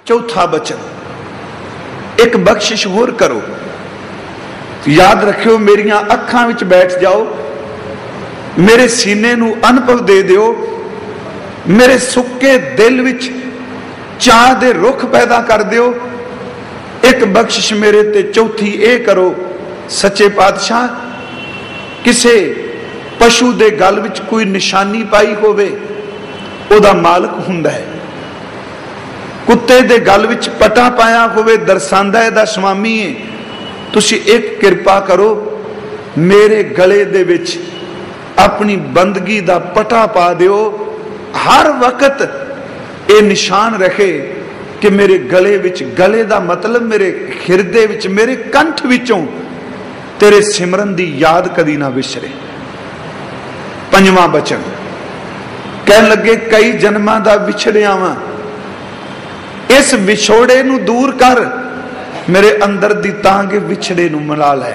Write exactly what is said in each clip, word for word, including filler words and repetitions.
चौथा बचन, एक बख्शिश होर करो। याद रखियो, मेरिया अखां विच बैठ जाओ, मेरे सीने नू अनुभव दे दियो, मेरे सुक्के दिल विच चाह दे रुख पैदा कर दियो। एक बख्शिश मेरे ते चौथी ए करो, सच्चे पातशाह, किसे पशु दे गल विच कोई निशानी पाई होवे, ओदा मालक हुंदा है। कुत्ते दे गल विच पटा पाया होवे, दरसांदा है स्वामी है। तुसी एक किरपा करो, मेरे गले दे विच अपनी बंदगी दा पटा पा दियो। हर वक्त ये निशान रखे कि मेरे गले विच, गले दा मतलब मेरे हिरदे विच, मेरे कंठ विचों तेरे सिमरन दी याद कदी ना विसरे। पंजवां बचन, कहन लगे कई जन्मां दा विछड़िया वां, इस विछोड़े नू दूर कर, मेरे अंदर दी तांगे विछड़े नू मिला लै,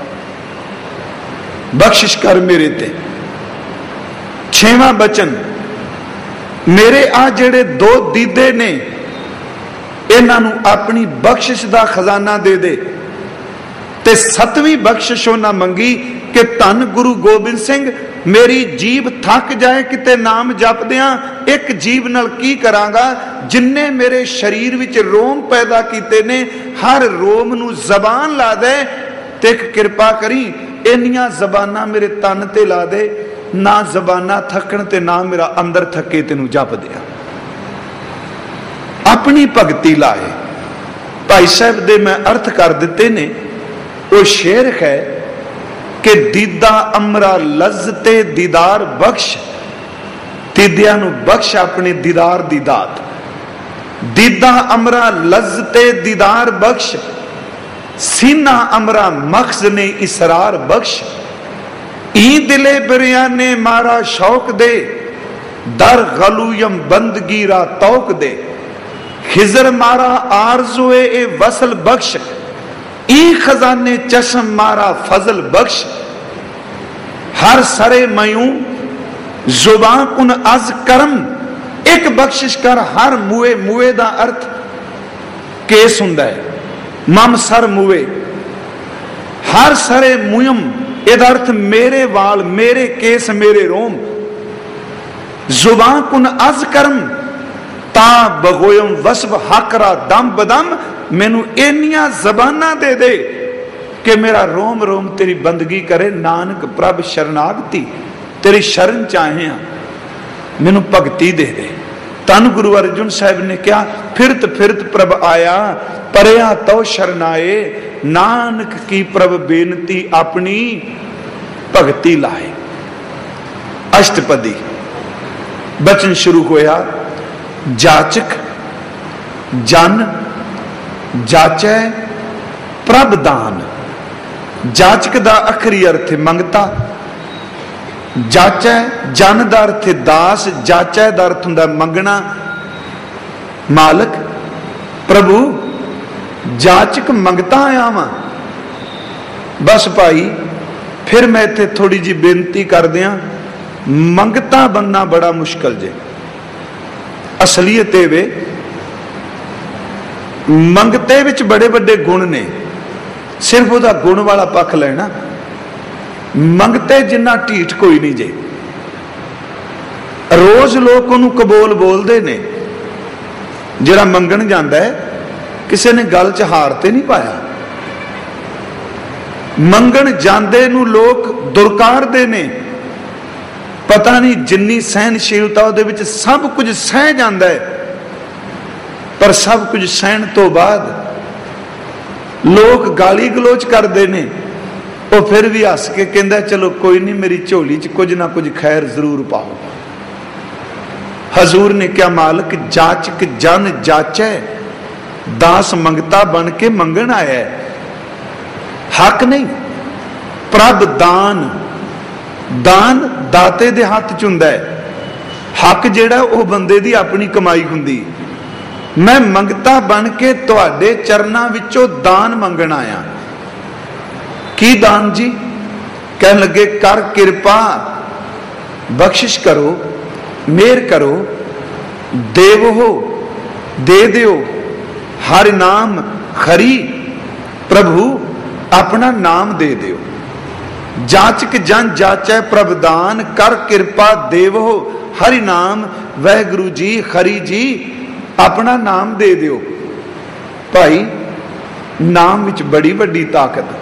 बख्शिश कर मेरे ते। छेवां बचन, मेरे आ जेड़े दो दीदे ने, इन्हां नू अपनी बख्शिश दा खजाना दे दे। ते सतवीं बख्शिश उन्हां मंगी कि धन गुरु गोबिंद सिंह, मेरी जीभ थक जाए किते नाम जपदियां, एक जीभ नाल की करांगा, जिन्ने मेरे शरीर विच रोम पैदा कीते ने, हर रोम नू जबान ला दे। ते एक किरपा करी, इन्नियां जबानां मेरे तन ते ला दे, ना जबाना थकन ते ना मेरा अंदर थके, तेनू जप दिया। अपनी भगती लाए। भाई साहब दे मैं अर्थ कर दिते ने। वो शेर है कि दीदा अमरा लज्जते दीदार बख्श, दीदिया नू बख्श अपने दीदार दी दात। दीदा अमरा लज्जते दीदार बख्श, सीना अमरा मख्ज ने इसरार बख्श। ई दिले बिरयाने मारा शौक दे, दर गलूयम बंदगी रा तौक दे। खिजर मारा आरज़ोए ए वसल बख्श, ई खजाने चश्म मारा फजल बख्श। हर सरे मयूं जुबान कुन अज करम, एक बख्शिश कर हर मुए। मुए दा अर्थ केस हुंदा है, मम सर मुए। हर सरे मुयम, इहदा अर्थ मेरे वाल, मेरे केस, मेरे रोम। जुबान कुन अज करम, ता बगोयम वसब हकरा दम बदम। मैनू इन्नियां जबाना दे दे कि मेरा रोम रोम तेरी बंदगी करे। नानक प्रभ शरणागति, तेरी शरण चाहे, मैनू भगती दे दे। धन गुरु अर्जुन साहब ने कहा, फिरत फिरत प्रभ आया, परया तो शरणाए। नानक की प्रभ बेनती, अपनी भगती लाए। अष्टपदी बचन शुरू होया, जाचक जन जाचै प्रभ दान। जाचक दा अखरी अर्थ है मंगता, जाचै जन दा अर्थ है दास, जाचै दा अर्थ हुंदा मंगना। मालक प्रभु जाचक मंगता आया वां। बस भाई फिर मैं इत्थे थोड़ी जी बेनती कर दियां, मंगता बनना बड़ा मुश्किल जे। असलीयत वे मंगते विच बड़े बड़े गुण ने, सिर्फ वह गुण वाला पक्ष लेना। मंगते जिन्ना ढीठ कोई नहीं जे। रोज लोग उन्होंने कबोल बोलते ने। जिहड़ा मंगण जांदा है, किसी ने गल च हार ते नहीं पाया। मंगण जांदे नूं लोग दुरकारदे ने। पता नहीं जिन्नी सहनशीलता उहदे विच सब कुछ सह जांदा है, पर सब कुछ सहन तो बाद लोग गाली गलोच करते हैं। वो फिर भी हस के कहता चलो कोई नहीं, मेरी झोली च कुछ ना कुछ खैर जरूर पाओ। हजूर ने क्या, मालक जाचक जन जाचै, दास मंगता बन के मंगण आया है। हक नहीं, प्रभ दान। दान दाते दे हाथ च हुंदा है। हक जिहड़ा वो बंदे दी अपनी कमाई हुंदी। मैं मंगता बन के तुहाडे चरनां विचों दान मंगण आया। की दान जी? कहन लगे कर किरपा, बख्शिश करो, मेहर करो, देवो दे दियो, हरि नाम खरी, प्रभु अपना नाम दे दियो। जाचक जन जाचै प्रभदान, कर कृपा देवो हरि नाम, वाहिगुरु जी खरी जी अपना नाम दे दियो। भाई नाम विच बड़ी वड्डी ताकत।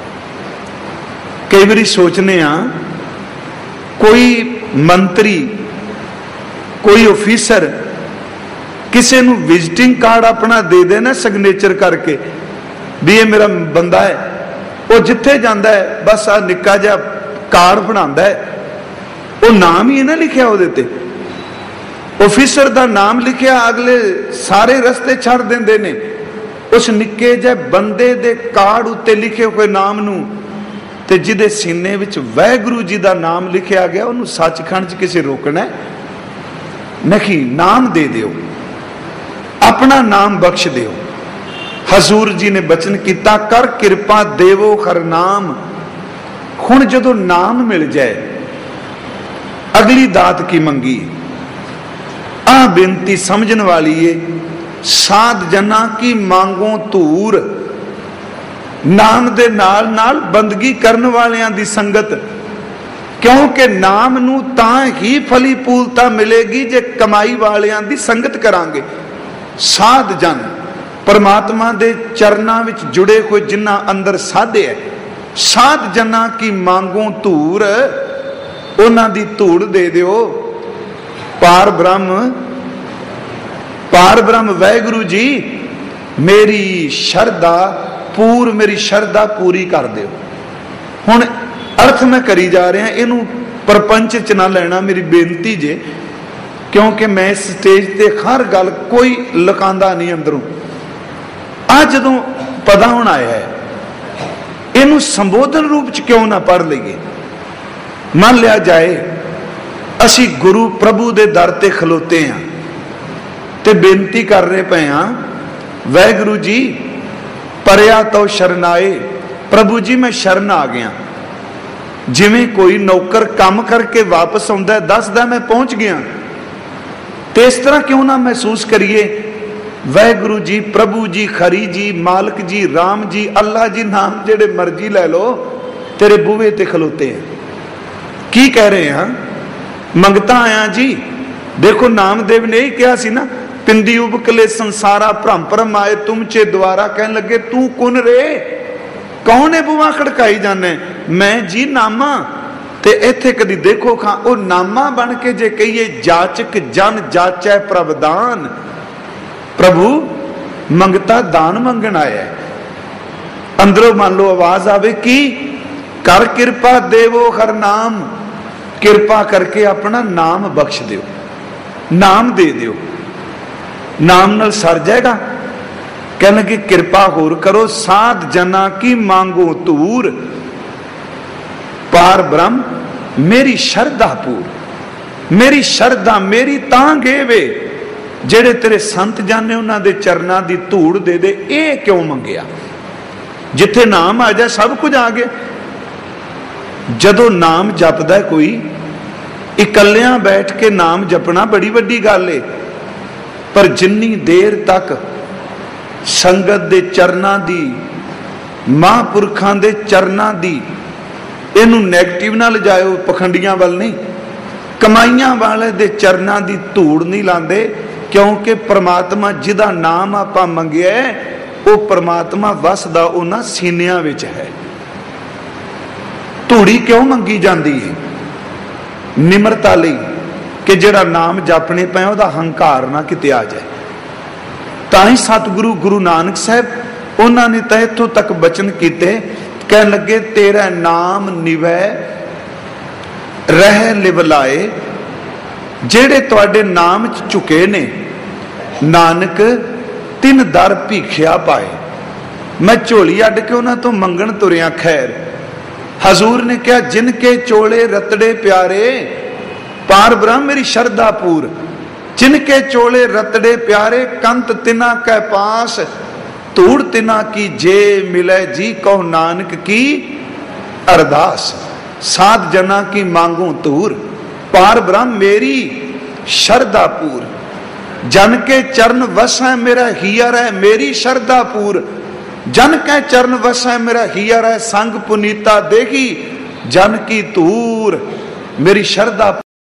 कई बारी सोचने आ कोई मंत्री कोई ऑफिसर किसी नूं विजिटिंग कार्ड अपना दे देना सिग्नेचर करके भी ये मेरा बंदा है, वो जिथे जाता है बस आ निक्का जिहा कार्ड बनाता है, वो नाम ही ना लिखिया उहदे ते, ऑफिसर का नाम लिखिया, अगले सारे रस्ते छड़ देंदे ने। उस निक्के जिहे बंदे दे कार्ड उत्ते लिखे हुए नाम नूं ते जिहदे सीने विच वाहिगुरू जी का नाम लिखिया गया, उन्होंने सचखंड च किसी रोकना नहीं। नाम दे दियो, अपना नाम बख्श दियो। हजूर जी ने बचन किया, कर कृपा देवो हर नाम। हुण जदों नाम मिल जाए, अगली दात की मंगी। आ बेनती समझन वाली है, साध जना की मांगों धूर। नाम दे नाल नाल बंदगी करन वालियां दी संगत, क्योंकि नाम नू तां ही फली फूलता मिलेगी जे कमाई वालियां दी संगत करांगे। साध जन परमात्मा दे चरनां विच जुड़े हुए जिन्ना अंदर साधे है, साध जना की मांगों धूर, उन्हां दी धूड़ दे दियो। पार ब्रह्म पार ब्रह्म वाहिगुरु जी मेरी शरदा पूर, मेरी शरदा पूरी कर दियो। हुण अर्थ मैं करी जा रहा, इनू परपंच च ना लेना, मेरी बेनती जे, क्योंकि मैं इस स्टेज ते हर गल कोई लुकांदा नहीं अंदरों। आ जदों पता होण आया है, इनू संबोधन रूप च क्यों ना पढ़ लईए। मान लिया जाए असी गुरु प्रभु दे दर ते खलोते हैं ते बेनती कर रहे पे हाँ, वाहिगुरू जी परिया तो शरनाए, प्रभु जी मैं शरण आ गया। जिवें कोई नौकर काम करके वापस आउंदा है, दसदा मैं पहुंच गया, तो इस तरह क्यों ना महसूस करिए वाहिगुरू जी प्रभु जी खरी जी मालिक जी राम जी अल्लाह जी, नाम जेड़े मर्जी लै लो, तेरे बूहे ते खलोते हैं। की कह रहे हैं? मंगता आया जी। देखो नामदेव ने ही कहा सी ना, पिंदी उबकले संसारा भ्रम भ्रम आए तुम चे द्वारा, कहने लगे तू कुन रे, कौन है बुआ खड़काई जाने? मैं जी नामा। ते इत्थे कदी देखो खां वो नामा बन के जे कहिए जाचक जन जाचै प्रभदान, प्रभु मंगता दान मंगण आया। अंदरों मान लो आवाज आवे की कर कृपा देवो हर नाम, कृपा करके अपना नाम बख्श दियो, नाम दे दियो। नाम नाल सर जाएगा। कहने लगे कृपा होर करो, साध जना की मांगो तूर, पार ब्रह्म मेरी शरदा पूर। मेरी शरदा मेरी तां गेवे, जेड़े तेरे संत जाने उन्हां दे चरनां दी धूड़ दे दे। ये क्यों मंगिया? जिथे नाम आ जाए सब कुछ आ गया। जदों नाम जपदा है कोई, इकल्लियां बैठ के नाम जपना बड़ी वड्डी गल है, पर जिन्नी देर तक संगत दे चरनां दी, महापुरखां दे चरनां दी, इनू नैगेटिव ना ले जाओ, पखंडियां वाल नहीं, कमाइयां वाले दे चरनां दी धूड़ नहीं लांदे, क्योंकि परमात्मा जिदा नाम आपां मंगिया है वो परमात्मा वसदा उन्हां सीनियां विच है। धूड़ी क्यों मंगी जाती है? निमरता लई कि जिहड़ा नाम जपने पे उहदा हंकार ना किते आ जाए। तां ही सतगुरु गुरु नानक साहब उन्होंने तो इत्थों तक बचन किते, कह लगे तेरा नाम निवै रह लिवलाए, जेड़े तुहाडे नाम च झुके ने नानक तिन दर भीखिया पाए। मैं झोली अड के उन्हां तो मंगण तुरिया खैर। हजूर ने कहा जिनके चोले रतड़े प्यारे, पार ब्रह्म मेरी शरदा पूर। जिनके चोले रतड़े प्यारे, कंत तिना कै पास, धूड़ तिना की जे मिले जी कहो नानक की अरदास। सात जना की मांगू तूर, पार ब्रह्म मेरी शरदा पूर। जन के चरण वसै मेरा हियर है मेरी शरधा पूर। जन के चरण वसै मेरा हियर है संग पुनीता देगी जन की धूर। मेरी शरधा